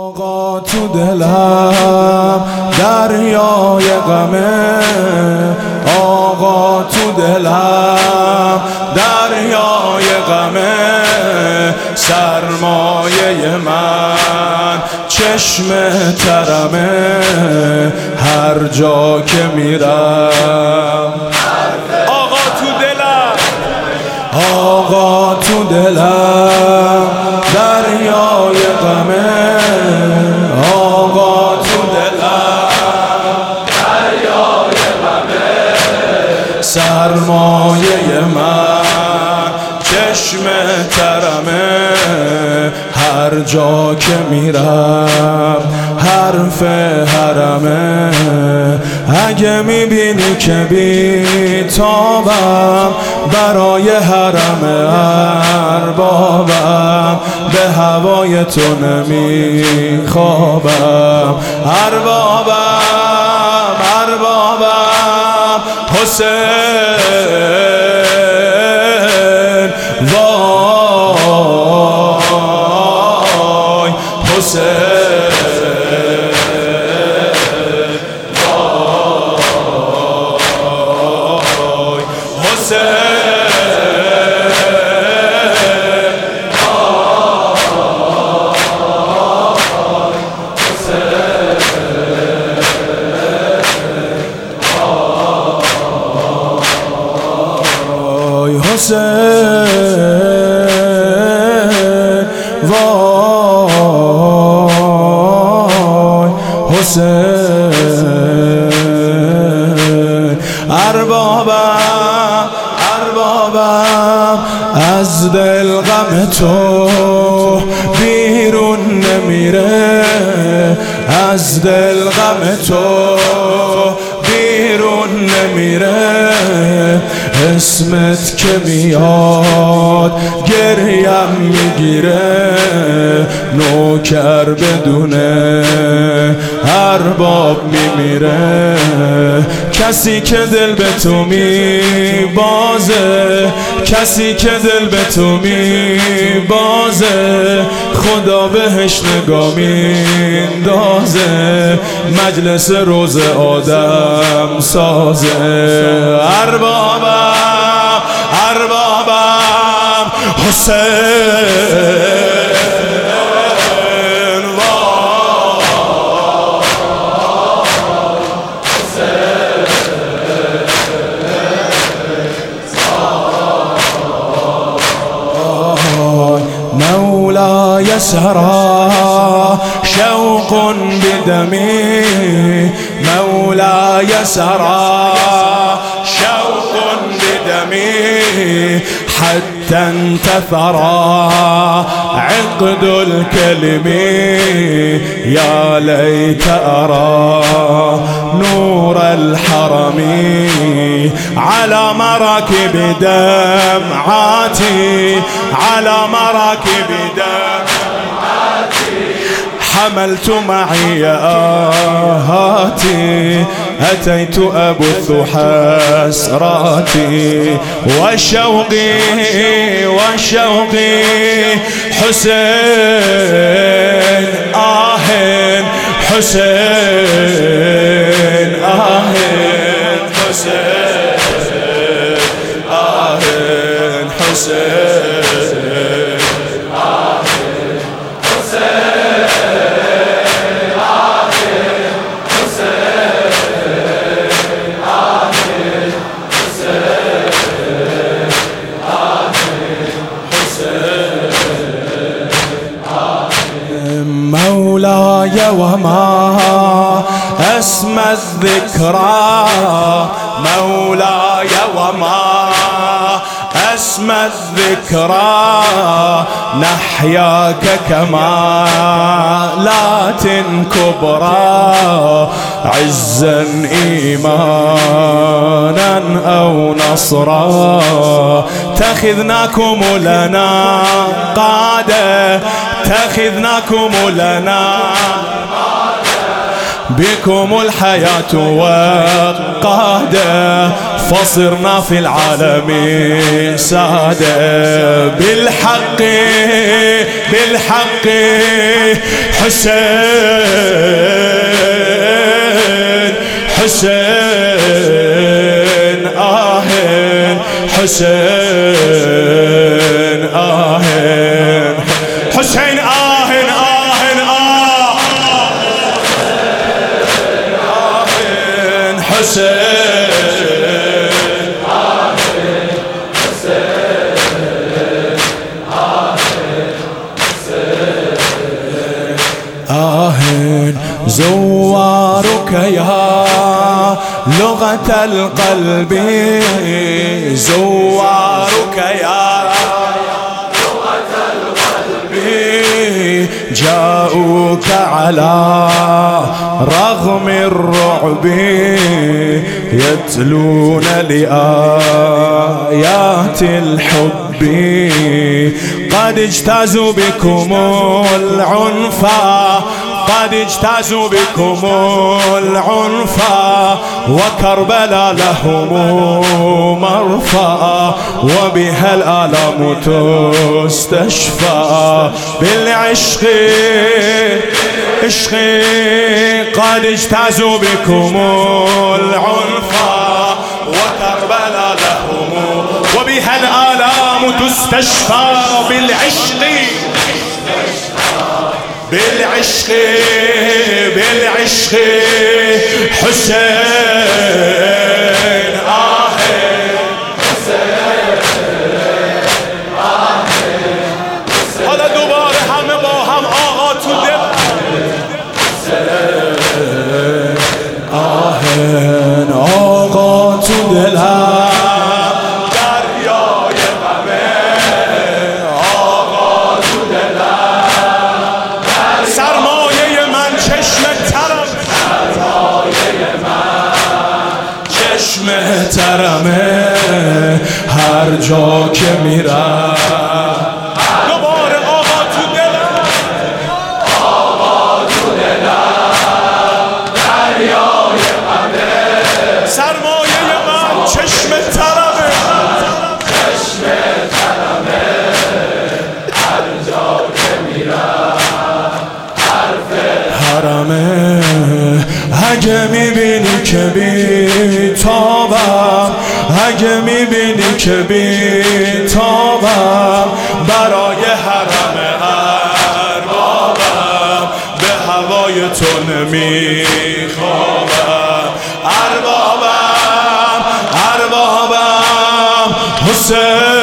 آقا تو دلم دریای غمه، آقا تو دلم دریای غمه، سرمایه من چشم ترمه، هر جا که میرم آقا تو دلم، آقا تو دلم دریای غمه، آقا تو دلم دریای غمه، سرمایه من چشم ترمه، هر جا که میرم حرف حرمه. اگه میبینی که بیتابم برای حرم اربابم، به هوای تو نمیخوابم. اربابم اربابم حسین، وای حسین، وای حسین. اربابم اربابم از دل غم تو بیرون نمیره، از دل غم تو بیرون نمیره. اسمت که میاد گریم میگیره، نوکر بدونه ارباب میمیره. کسی که دل به تو میبازه، کسی که دل به تو میبازه، خدا بهش نگاه میندازه، مجلس روز آدم سازه. اربابم اربابم حسین، مولاي سرى شوق بدمي، مولاي سرى شوق بدمي، حتى انتثر عقد الكلم. يا ليت أرى نور الحرم على مراكب دمعاتي، على مراكب دمعاتي، حملت معي آهاتي، أتيت أبث حسراتي وشوقي وشوقي. حسين آهن حسين آهن حسين آهن حسين آهن مولاي وما أسمى الذكرى، مولاي وما أسمى الذكرى، نحياك كمالات كبرى، عزا إيمانا أو نصرا. تخذناكم لنا قادة، تخذناكم لنا بكم الحياة وقادة، فصرنا في العالم سادة بالحق بالحق حسين حسين آهن حسين آهن حسين آهن آهن آهن حسين آهن زوارك يا لغة القلب زوارك يا لغة القلب جاءوك على رغم الرعب يتلون لآيات الحب قد اجتازوا بكم العنفا قد اجتازوا بكم العنفا وكربلا لهم مرفأ وبها الآلام تستشفى بالعشق عشق قد اجتازوا بكم العنفا وكربلا لهم وبها الآلام تستشفى بالعشق بالعشق بالعشق حسين آهن حسين آهن حالا دوباره همه با هم آقا تو دل حسین آهن آقا تو دلم محترمه هر جا که میرم دوباره آقا تو دلم آقا تو دلم دریای غمه سرمایه من چشم ترمه چشم ترمه هر جا که میرم حرف حرمه اگه میبینی که بی‌تابم اگه میبینی که بی‌تابم برای حرم اربابم به هوای تو نمیخوابم اربابم اربابم حسین